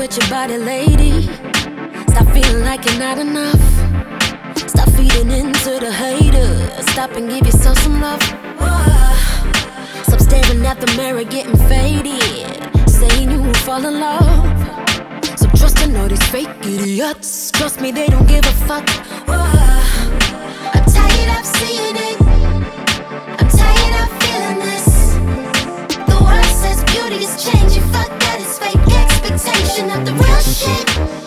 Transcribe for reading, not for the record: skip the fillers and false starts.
with your body, lady. Stop feeling like you're not enough. Stop feeding into the haters. Stop and give yourself some love. Stop staring at the mirror, getting faded, saying you will fall in love. So trust in all these fake idiots. Trust me, they don't give a fuck. I'm tired of seeing it. I'm tired of feeling this. The world says beauty is changing. Fuck that, it's fake expectation of the real shit.